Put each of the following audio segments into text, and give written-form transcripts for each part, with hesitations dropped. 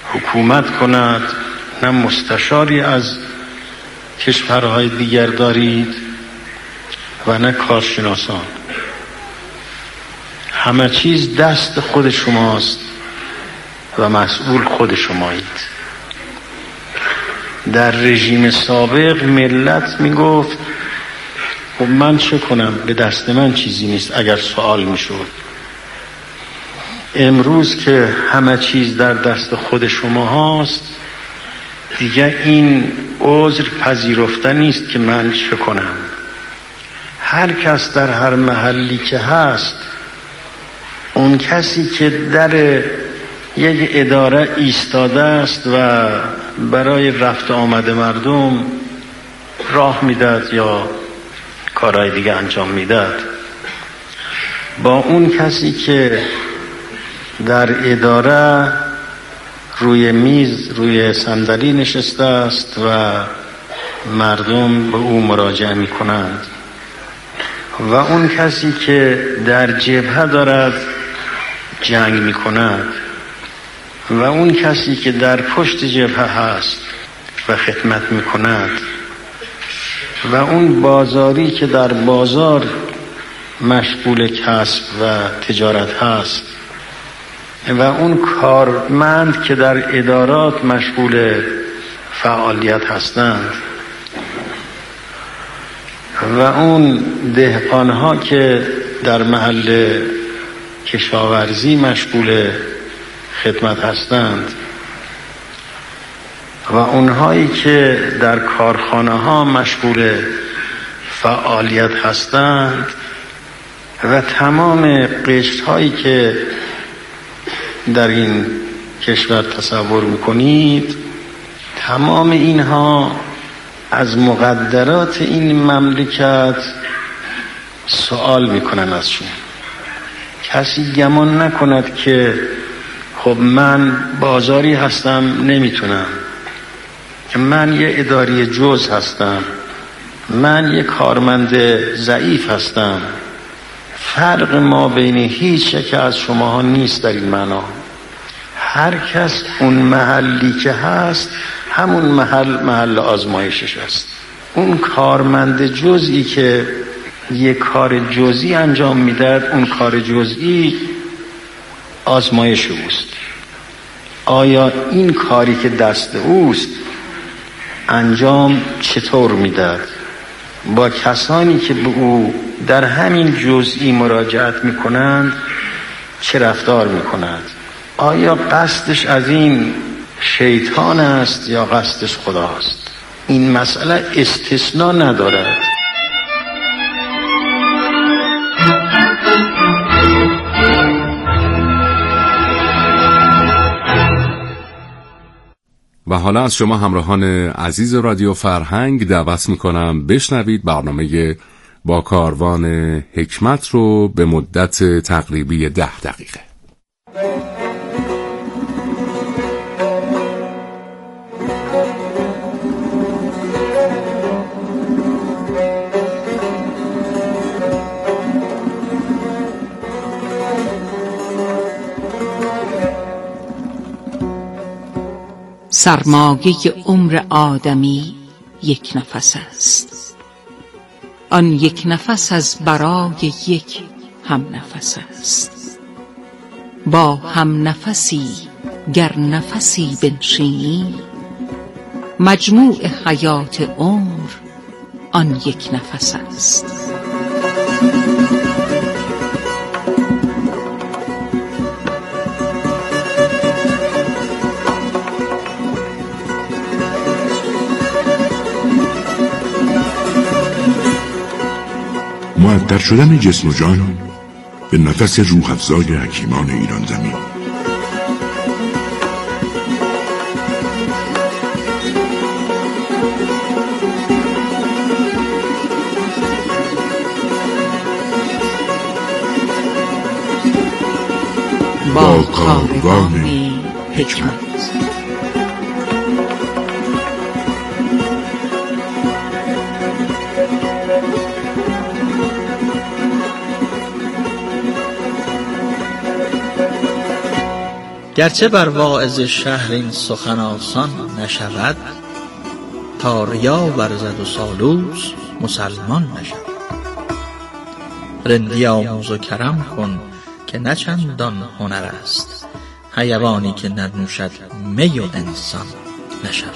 حکومت کند، نه مستشاری از کشورهای دیگر دارید و نه کارشناسان. همه چیز دست خود شماست و مسئول خود شمایید. در رژیم سابق ملت میگفت خب من چه کنم، به دست من چیزی نیست اگر سوال میشد. امروز که همه چیز در دست خود شما هاست، دیگه این عذر پذیرفته نیست که من چه کنم. هر کس در هر محلی که هست، اون کسی که در یک اداره ایستاده است و برای رفت آمد مردم راه میداد یا کارهای دیگه انجام میداد، با اون کسی که در اداره روی میز روی صندلی نشسته است و مردم به او مراجعه می کنند، و اون کسی که در جبهه دارد جنگ می کند، و اون کسی که در پشت جبهه هست و خدمت می کند، و اون بازاری که در بازار مشغول کسب و تجارت هست، و اون کارمند که در ادارات مشغول فعالیت هستند، و اون دهقانها که در محل کشاورزی مشغول خدمت هستند، و اونهایی که در کارخانه ها مشغول فعالیت هستند، و تمام قشر هایی که در این کشور تصور میکنید، تمام اینها از مقدرات این مملکت سوال میکنن ازشون. کسی گمان نکند که خب من بازاری هستم نمیتونم، من یه اداری جز هستم، من یه کارمند ضعیف هستم. فرق ما بین هیچ یک از شماها نیست در این معنا. هر کس اون محلی که هست همون محل آزمایشش است. اون کارمند جزئی که یک کار جزئی انجام میداد، اون کار جزئی آزمایش اوست. آیا این کاری که دست اوست انجام چطور میداد؟ با کسانی که به او در همین جزئی مراجعت میکنند چه رفتار میکند؟ آیا قصدش از این شیطان است یا قصدش خداست؟ این مسئله استثناء ندارد. و حالا از شما همراهان عزیز رادیو فرهنگ دعوت میکنم بشنوید برنامه با کاروان حکمت رو به مدت تقریبی 10 دقیقه. سرمایه عمر آدمی یک نفس است، آن یک نفس از برای یک هم نفس است. با هم نفسی گر نفسی بنشینی، مجموع حیات عمر آن یک نفس است. معطر شدن جسم و جان به نفس روح افزای حکیمان ایران زمین. با کاروان حکمت. گرچه بر واعظ شهر این سخن آسان نشود، تا ریا ورزد و سالوس مسلمان نشود. رندی آموز و کرم کن که نه چندان هنر است، حیوانی که ننوشد می و انسان نشود.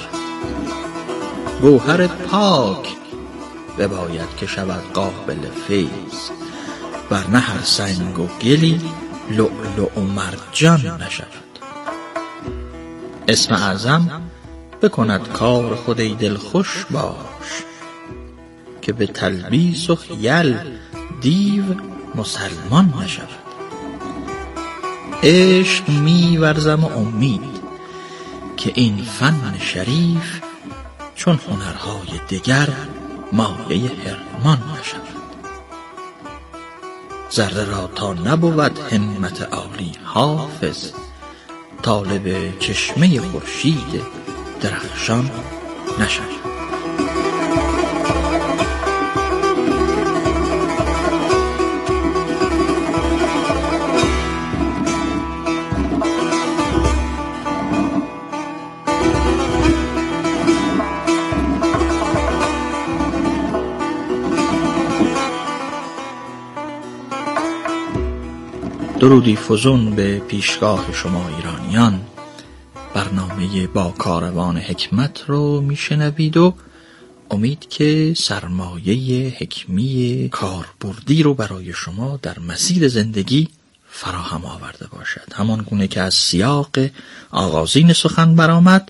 گوهر پاک بباید که شود قابل فیض، ورنه هر سنگ و گلی لؤلؤ و مرجان نشود. اسم اعظم بکند کار خود ای دل خوش باش، که به تلبیس و خیل دیو مسلمان نشود. عشق می ورزم و امید که این فن شریف، چون هنرهای دگر مایه حرمان نشود. ذره را تا نبود همت عالی حافظ، طالب چشمه خورشید درخشان نشود. درودی فزون به پیشگاه شما ایرانیان. برنامه با کاروان حکمت رو میشنوید و امید که سرمایه حکمی کاربردی رو برای شما در مسیر زندگی فراهم آورده باشد. همان گونه که از سیاق آغازین سخن برآمد،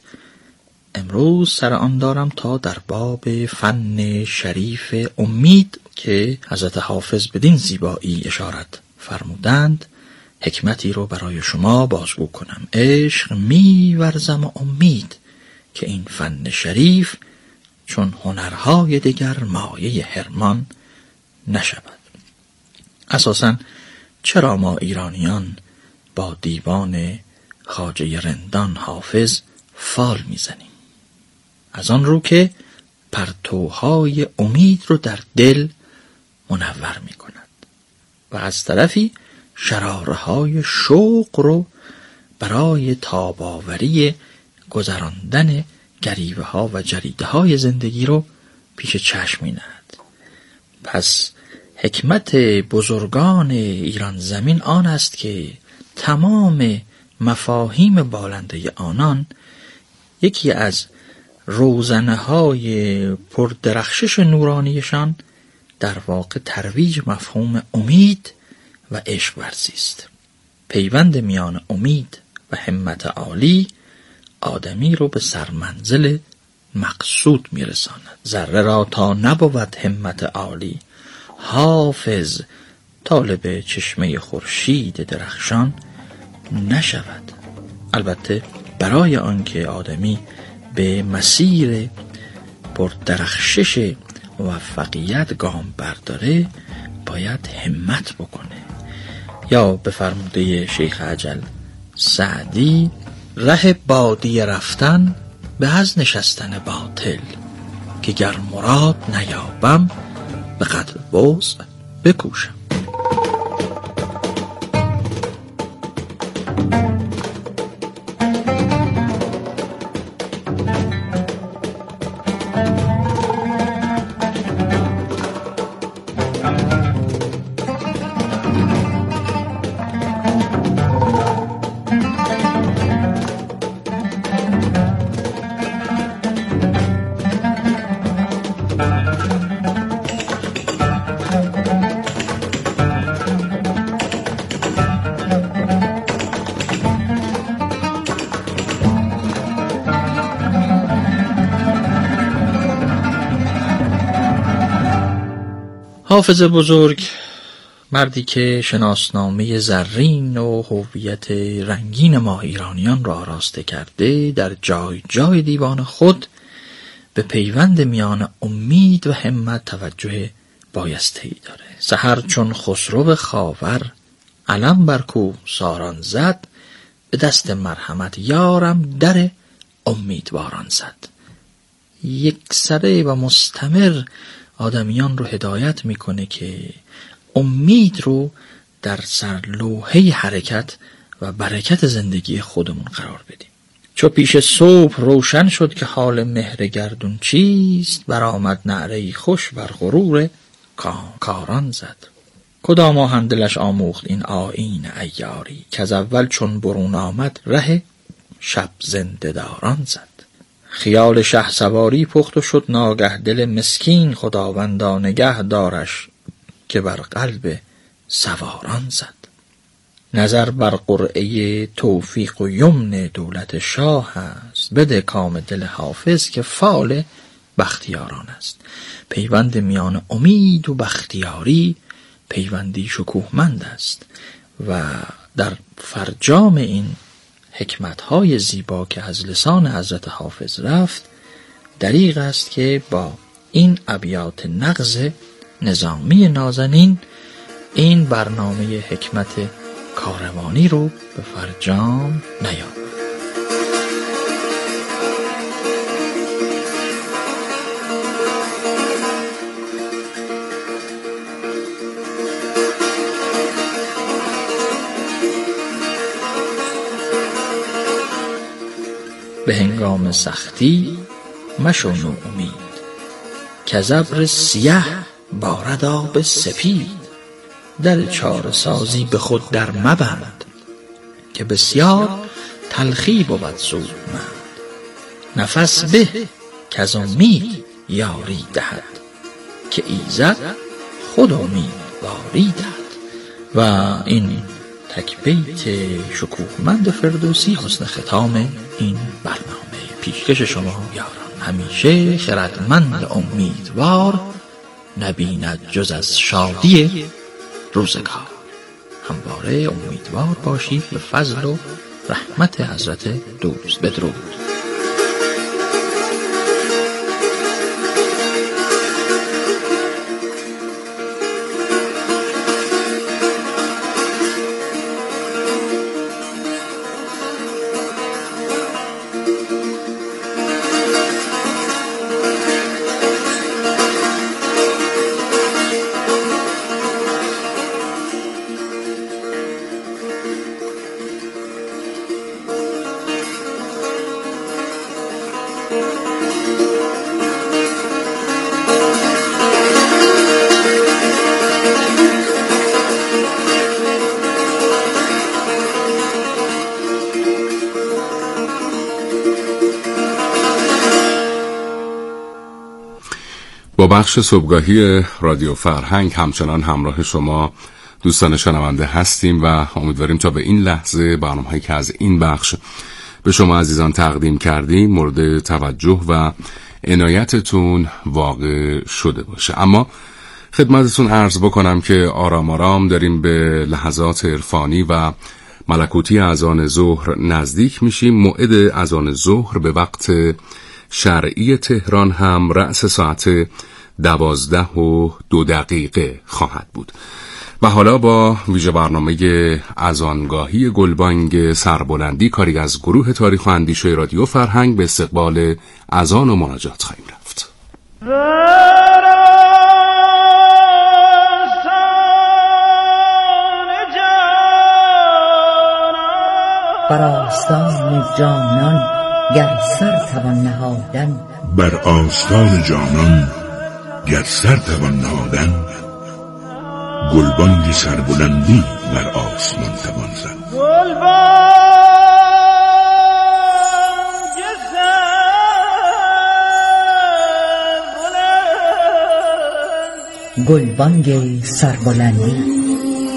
امروز سر آن دارم تا در باب فن شریف امید که حضرت حافظ بدین زیبایی اشارت فرمودند حکمتی رو برای شما بازگو کنم. عشق می ورزم و امید که این فن شریف، چون هنرهای دیگر مایه حرمان نشود. اساساً چرا ما ایرانیان با دیوان خواجه رندان حافظ فال میزنیم؟ از آن رو که پرتوهای امید رو در دل منور می کند و از طرفی شراره‌های شوق رو برای تاباوری گذراندن گریوه ها و جریده های زندگی رو پیش چشم می نهد. پس حکمت بزرگان ایران زمین آن است که تمام مفاهیم بالنده آنان یکی از روزنه های پردرخشش نورانیشان در واقع ترویج مفهوم امید و عشق ورزی است. پیوند میان امید و همت عالی آدمی رو به سرمنزل مقصود میرساند. ذره را تا نبود همت عالی حافظ، طالب چشمه خورشید درخشان نشود. البته برای آنکه آدمی به مسیر پردرخشش موفقیت گام برداره باید همت بکنه. یا به فرموده شیخ اجل سعدی، ره بادی رفتن به از نشستن باطل، که گر مراد نیابم به قدر وسع بکوشم. حافظ بزرگ، مردی که شناسنامه زرین و هویت رنگین ما ایرانیان را آراسته کرده، در جای جای دیوان خود به پیوند میان امید و همت توجه بایسته‌ای داره. سحر چون خسرو خاور علم بر کوهساران زد، به دست مرحمت یارم در امیدواران زد. یک سره و مستمر آدمیان رو هدایت میکنه که امید رو در سرلوحه حرکت و برکت زندگی خودمون قرار بدیم. چو پیش صبح روشن شد که حال مهر گردون چیست، برآمد نعره‌ای خوش بر غرور کاران زد. کدام آهن دلش آموخت این آیین عیاری، که از اول چون برون آمد ره شب زنده داران زد. خیال شهسواری پخت و شد ناگه دل مسکین، خداوندا نگه دارش که بر قلب سواران زد. نظر بر قرعه توفیق و یمن دولت شاه است، بده کام دل حافظ که فال بختیاران است. پیوند میان امید و بختیاری پیوندی شکوهمند است و در فرجام این حکمت‌های زیبا که از لسان حضرت حافظ رفت دریغ است که با این ابیات نغز نظامی نازنین این برنامه حکمت کاروانی رو به فرجام نیاورد. به هنگام سختی مشو نومید، که از ابر سیه بارد آب سپید. در چاره سازی به خود در مبند، که بسیار تلخی بود زودمند. نفس به که از امید یاری دهد، که ایزد خود امیدواری دهد. و این تک بیت شکوهمند فردوسی حسن ختام این برنامه. پیشکش شما یاران همیشه خردمند امیدوار، نبیند جز از شادی روزگار. همواره امیدوار باشید به فضل و رحمت حضرت دوست. بدرود. با بخش صبحگاهی رادیو فرهنگ همچنان همراه شما دوستان شنونده هستیم و امیدواریم تا به این لحظه برنامه‌هایی که از این بخش به شما عزیزان تقدیم کردیم مورد توجه و عنایتتون واقع شده باشه. اما خدمتتون عرض بکنم که آرام آرام داریم به لحظات عرفانی و ملکوتی اذان ظهر نزدیک میشیم. موعد اذان ظهر به وقت شرعی تهران هم رأس ساعت 12:02 خواهد بود. و حالا با ویژه برنامه اذانگاهی گلبانگ سربلندی کاری از گروه تاریخ و اندیشه رادیو فرهنگ به استقبال اذان و مناجات خواهیم رفت. بر آستان جانان گر سر توان نهادن، بر آستان جانان گر سر توان نهادن، گلبانگ سربلندی بر آسمان توان زد. گلبانگ سربلندی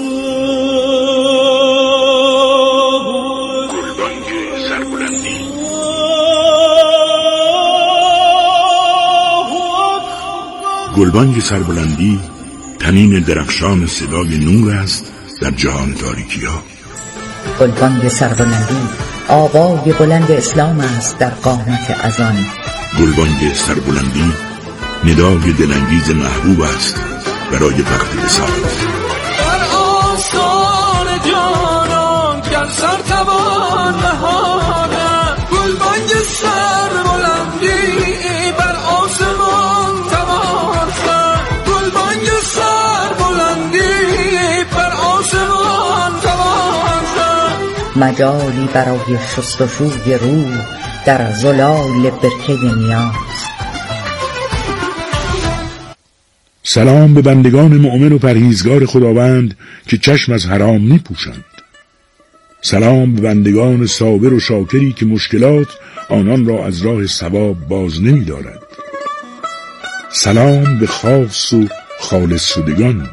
گلبانگ سربلندی تنین درخشان صدای نور است در جهان تاریکی ها. گلبانگ سربلندی آوای بلند اسلام است در قامت اذان. گلبانگ سربلندی ندای دلانگیز محبوب است برای وقت وصال. بر آستان جانان گر سر توان نهادن، گلبانگ سربلندی بر آسمان توان زد. گلبانگ سربلندی بر آسمان توان زد. مجالی برای شستشوی روح در زلال برکه نیاز. سلام به بندگان مؤمن و پرهیزگار خداوند که چشم از حرام می پوشند. سلام به بندگان صابر و شاکری که مشکلات آنان را از راه ثواب باز نمی دارد. سلام به خاص و خالص شدگان.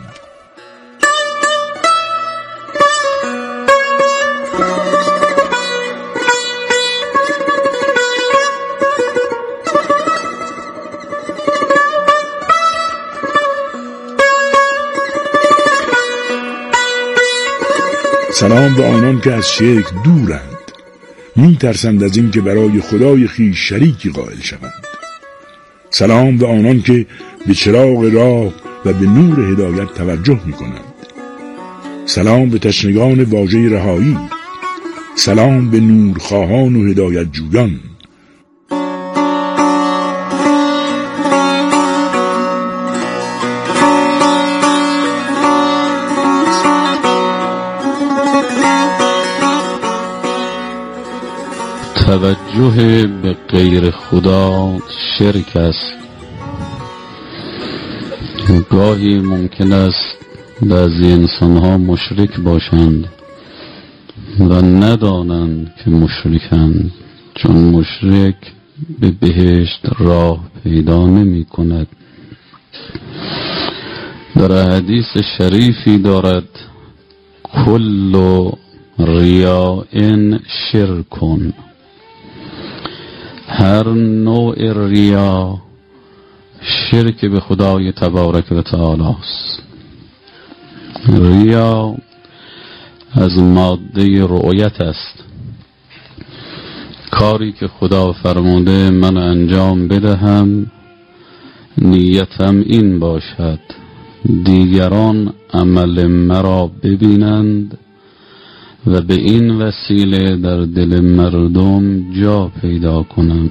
سلام به آنان که از شرک دورند، می ترسند از این که برای خدای خویش شریکی قائل شوند. سلام به آنان که به چراغ راه و به نور هدایت توجه می کنند. سلام به تشنگان واژه رهایی. سلام به نورخواهان و هدایت جویان. توجه به غیر خدا شرک است. گاهی ممکن است بعضی انسانها مشرک باشند و ندانند که مشرکند، چون مشرک به بهشت راه پیدا نمی کند. در حدیث شریفی دارد کل ریاء شرک، هر نوع ریا شرک به خدای تبارک و تعالی است. ریا از ماده رؤیت است. کاری که خدا فرموده من انجام بدهم، نیتم این باشد دیگران عمل مرا ببینند و به این وسیله در دل مردم جا پیدا کنم.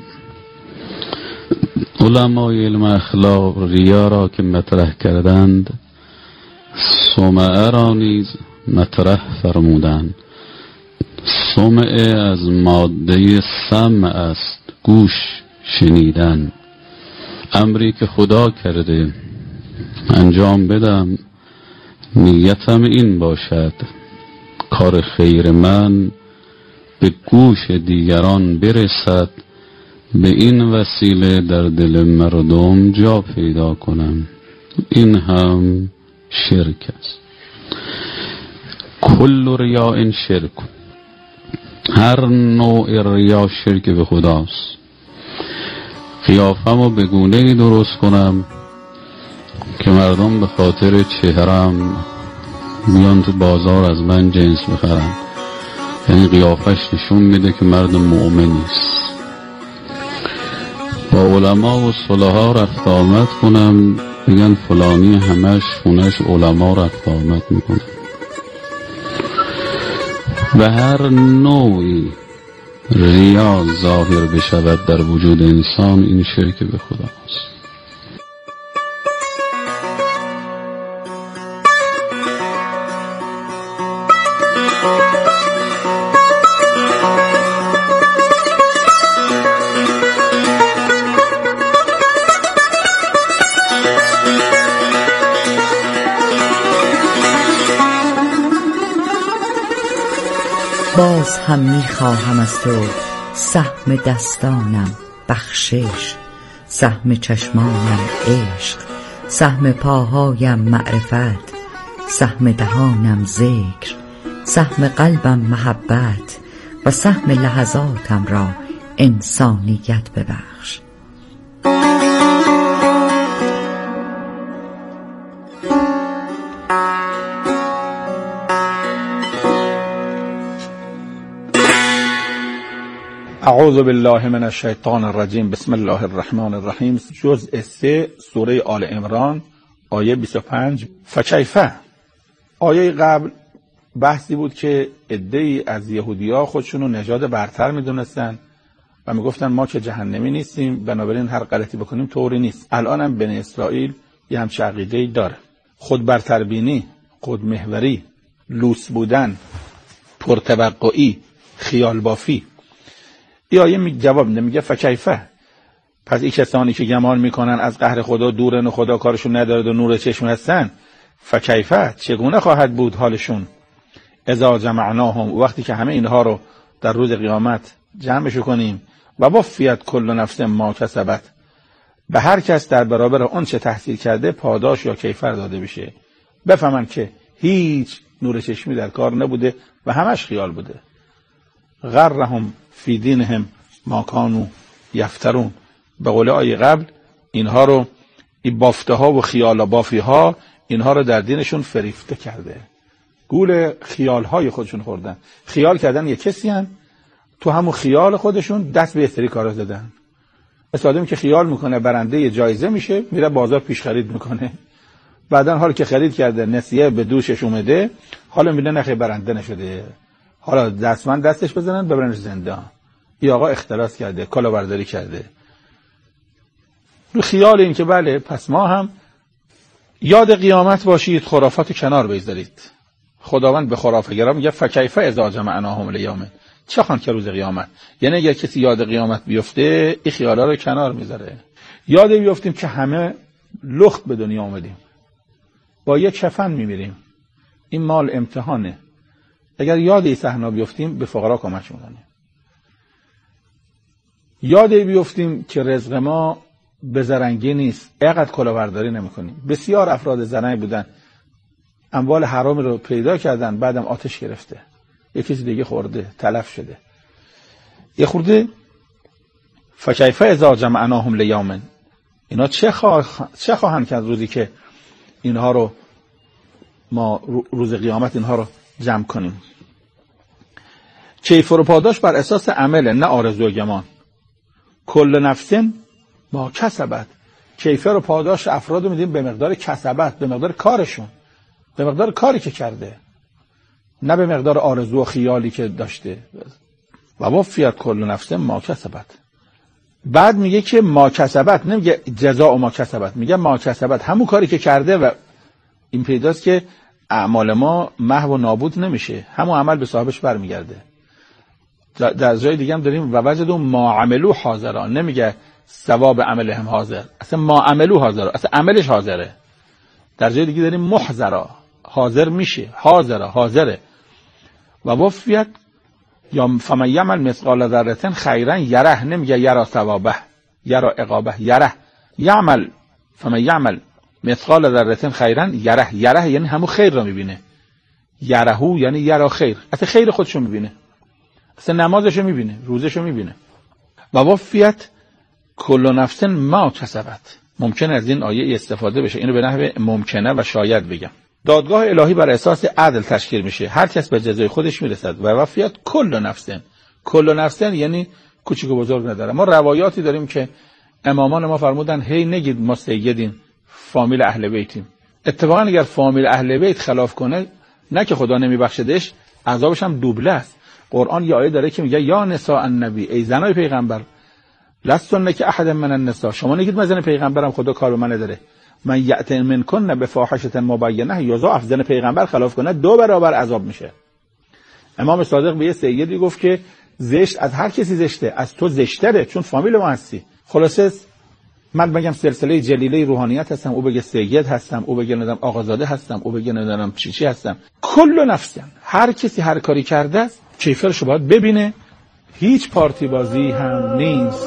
علمای علم اخلاق ریا را که مطرح کردند، سمعه را نیز مطرح فرمودند. سمعه از ماده سمع است، گوش، شنیدن. امری که خدا کرده انجام بدم، نیتم این باشد کار خیر من به گوش دیگران برسد، به این وسیله در دل مردم جا پیدا کنم. این هم شرک است. کل ریاء شرک، هر نوع ریا شرک به خداست. قیافمو به گونه‌ای درست کنم که مردم به خاطر چهرم میان تو بازار از من جنس بخرن، یعنی قیافش نشون میده که مرد مؤمنی است. با علما و صلحا رفت آمد کنم، بگن فلانی همش خونش علما رفت آمد میکنه. و هر نوعی ریا ظاهر بشود در وجود انسان، این شرک به خداست. باز هم میخواهم از تو سهم دستانم بخشش، سهم چشمانم عشق، سهم پاهایم معرفت، سهم دهانم ذکر، سهم قلبم محبت و سهم لحظاتم را انسانیت ببخش. اعوذ بالله من الشیطان الرجیم. بسم الله الرحمن الرحیم. جزء 3 سوره آل عمران آیه 25. فکیفه. آیه قبل بحثی بود که عده‌ای از یهودی‌ها خودشونو نژاد برتر میدونستن و میگفتن ما که جهنمی نیستیم، بنابراین هر غلطی بکنیم طوری نیست. الان هم بنی اسرائیل یه همچه عقیده‌ای داره. خود برتربینی، خود محوری، لوس بودن، پرتوقعی، خیال بافی. این آیه جواب میده، میگه فکیفه، پس این کسانی که گمان میکنن از قهر خدا دورن و خدا کارشون ندارد و نور چشم هستن، فکیفه، چگونه خواهد بود حالشون، اذا جمعناهم، وقتی که همه اینها رو در روز قیامت جمعش کنیم، و وفیت کل نفس ما کسبت، به هر کس در برابر اون چه تحصیل کرده پاداش یا کیفر داده بشه. بفهمن که هیچ نور چشمی در کار نبوده و همش خیال بوده. غرهم فی دینهم ما کانوا یفترون، به قول آیه قبل اینها رو، این بافته ها و خیال بافی ها اینها رو در دینشون فریفته کرده، گول خیال های خودشون خوردن. خیال کردن یک کسی هن، تو همون خیال خودشون دست به استری کارا زدن. مثل آدمی که خیال میکنه برنده جایزه میشه، میره بازار پیش خرید میکنه، بعدن حالا که خرید کرده نسیه به دوشش اومده، حالا میگه نخیر برنده نشده، حالا دستمند دستش بزنن ببرنش زندان. این آقا اختلاس کرده، کلاهبرداری کرده. خیال این که بله، پس ما هم یاد قیامت باشید، خرافات کنار بگذارید. خداوند به خرافه‌گرا میگه فکیفه اذا جمعناهم لیوم، چه خوان که روز قیامت. یعنی اگر کسی یاد قیامت بیفته، این خیالا رو کنار میذاره. یاد بیفتیم که همه لخت به دنیا اومدیم، با یک کفن میمیریم، این مال امتحانه. اگر یاد این صحنه بیفتیم، به فقرا کمک میکنیم. یاد بیفتیم که رزق ما به زرنگی نیست، اینقدر کلاهبرداری نمیکنیم. بسیار افراد زرنگ بودن، اموال حرام رو پیدا کردن، بعدم آتش گرفته، یه کسی دیگه خورده، تلف شده. یه خورده فکیفه اذا جمعناهم لیوم، اینا چه خواهند کرد روزی که اینها رو ما روز قیامت اینها رو جمع کنیم. کیفر و پاداش بر اساس عمله، نه آرزو و گمان. کل نفس ما کسبت، کیفر و پاداش افراد رو میدیم به مقدار کسبت، به مقدار کارشون، به مقدار کاری که کرده، نه به مقدار آرزو و خیالی که داشته. و وفیت کل نفس ما کسبت. بعد میگه که ما کسبت، نمیگه جزاء ما کسبت، میگه ما کسبت، همون کاری که کرده. و این پیداست که اعمال ما محو و نابود نمیشه، همون عمل به صاحبش برمیگرده. در جای دیگه هم داریم و وجدوا ما عملوا حاضرا، نمیگه ثواب عملهم حاضر، اصلا ما عملوا حاضر، اصلا عملش حاضره. در جای دیگه داریم محضرا، حاضر میشه، حاضره. و وفیت یا فمن یعمل مثقال ذره خیرا یره، نمیگه یرا ثوابه، یرا عقابه، یره. یعمل فمن یعمل مثقال ذره خیرا یره، یره یعنی همون خیر رو میبینه، یرهو یعنی یرا خیر، اصلا خیر خودشو میبینه، اصلا نمازشو میبینه، روزشو میبینه. و وفیت کل نفس ما کسبت. ممکن از این آیه استفاده بشه، اینو به نحو ممکنه و شاید بگم. دادگاه الهی بر اساس عدل تشکیل میشه، هر کس به جزای خودش میرسد. و وفیت کل نفس یعنی کوچیک و بزرگ نداره. ما روایاتی داریم که امامان ما فرمودن هی نگید ما سیدیم، فامیل اهل بیتیم. اتفاقا اگر فامیل اهل بیت خلاف کنه، نه که خدا نمیبخشدش، عذابش هم دوبله است. قرآن یه آیه داره که میگه یا نساء النبی، ای زنای پیغمبر، لستن که احد من النساء، شما نگید من زن پیغمبرم خدا کار به من نداره. من یأت منکن بفاحشه مبینه یضاعف، زن پیغمبر خلاف کنه 2 برابر عذاب میشه. امام صادق به یه سیدی گفت که زشت از هر کسی زشته، از تو زشتره، چون فامیل ما هستی. خلاصه من بگم سلسله جلیله روحانیت هستم، او بگه سید هستم، او بگه ندم آقازاده هستم، او بگه ندارم چی هستم. کل نفس، هر کسی هر کاری کرده است کیفرشو باید ببینه، هیچ پارتی بازی هم نیست.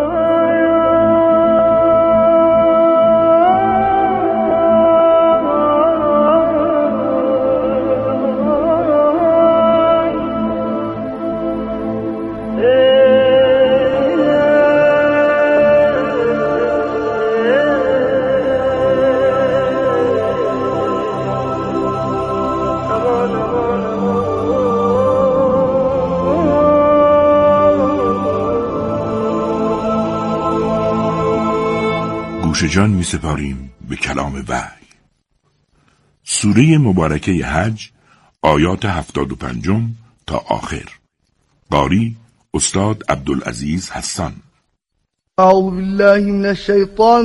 جان می سپاریم به کلام وحی. سوره مبارکه حج، آیات 75 تا آخر. قاری استاد عبدالعزیز حسان. اعوذ بالله من الشیطان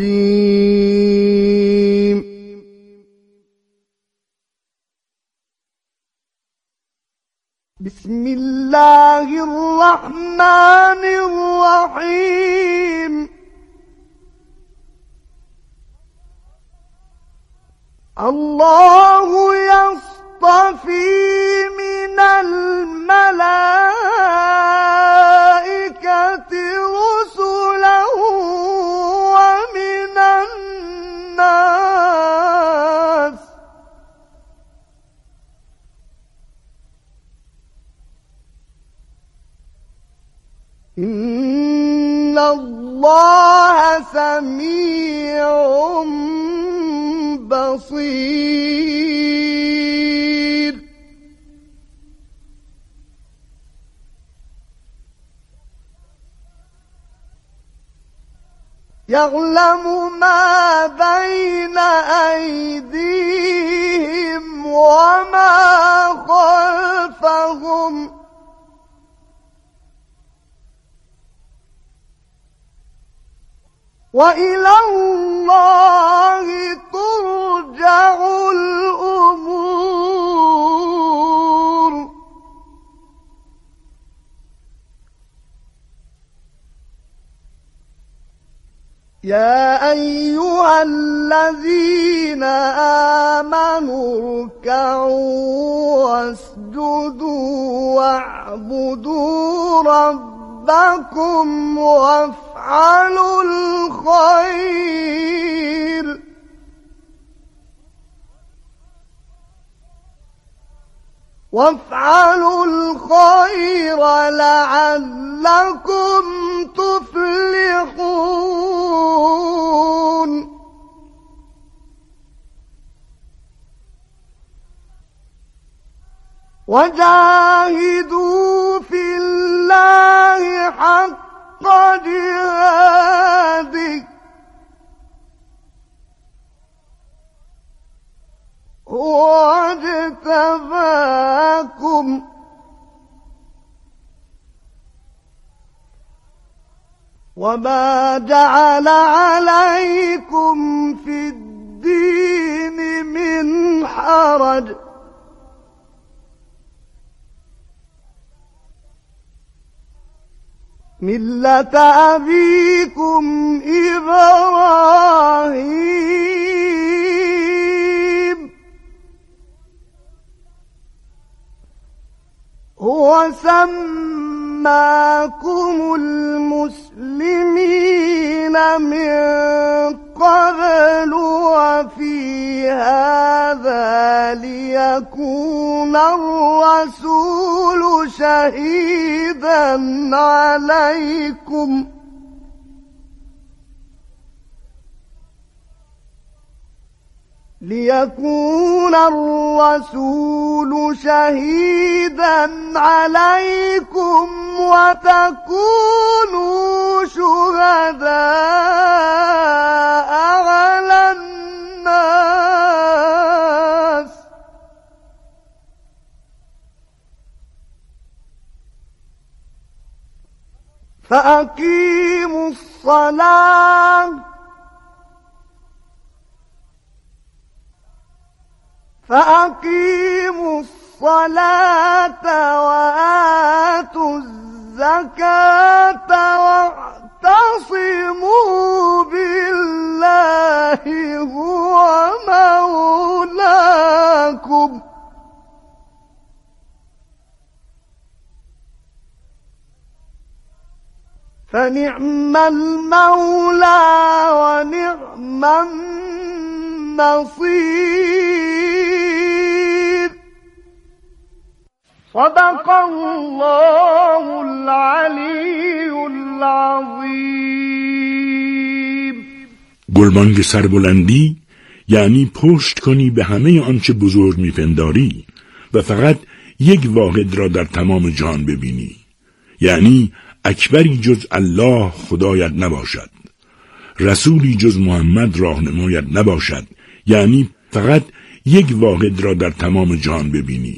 الرجیم. بسم الله الرحمن الرحيم الله يصطفي من الملائكة رسلا ومن الناس إن الله سميع بصير يعلم ما بين أيديهم وما خلفهم وإلى الله ترجع الأمور يا أيها الذين آمنوا اركعوا واسجدوا واعبدوا ربكم وافعلوا الخير لعلكم تفلحون وجاهدوا في الله حق جهاده هو اجتباكم وما جعل عليكم في الدين من حرج ملة أبيكم إبراهيم هو سماكم المسلمين من قبل وفي هذا ليكون الرسول شهيدا عليكم وتكونوا شهداء على الناس فأقيموا الصلاة وآتوا الزكاة واعتصموا بالله هو مولاكم فنعم المولى ونعم النصير صدق الله العلی العظیم. گلبانگ سربلندی یعنی پشت کنی به همه آنچه بزرگ میپنداری و فقط یک واحد را در تمام جهان ببینی، یعنی اکبری جز الله خدایت نباشد، رسولی جز محمد راهنمایت نباشد، یعنی فقط یک واحد را در تمام جهان ببینی.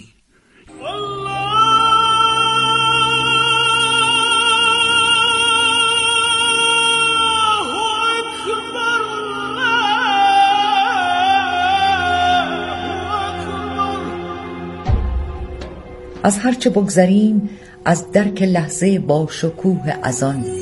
از هرچه بگذریم از درک لحظه با شکوه از آن